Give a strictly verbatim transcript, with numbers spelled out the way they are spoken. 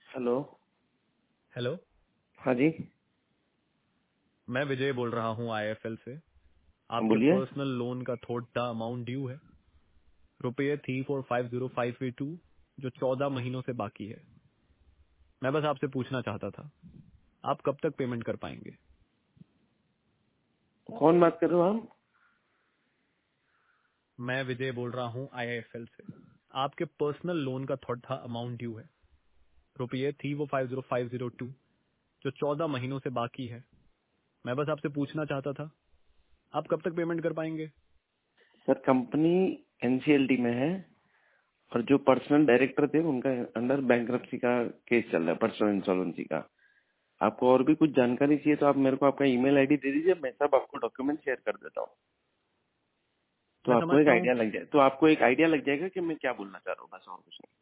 Hello. Hello. हाँ जी। मैं विजय बोल रहा हूँ आईएफएल से। आपके बोलिए। पर्सनल लोन का थोड़ा अमाउंट ड्यू है, रुपये three four five zero five eight two, जो चौदह महीनों से बाकी है। मैं बस आपसे पूछना चाहता था, आप कब तक पेमेंट कर पाएंगे? कौन बात कर रहे हो आप? मैं विजय बोल रहा हूँ आईएफएल से। आपके पर्सनल लोन का थोड़ा अमाउंट ड्यू है, रुपये three four five zero five zero two, जो चौदह महीनों से बाकी है। मैं बस आपसे पूछना चाहता था, आप कब तक पेमेंट कर पाएंगे? सर, कंपनी एनसीएलटी में है और जो पर्सनल डायरेक्टर थे उनका अंडर बैंक्रप्सी का केस चल रहा है, पर्सनल इंसॉल्वेंसी का। आपको और भी कुछ जानकारी चाहिए तो आप मेरे को आपका ईमेल आईडी दे दीजिए, मैं सब आपको डॉक्यूमेंट शेयर कर देता हूँ। तो मैं आपको एक समझता हूँ आइडिया लग जाए तो आपको एक आइडिया लग जाएगा कि मैं क्या बोलना चाह रहा हूँ, बस और कुछ नहीं।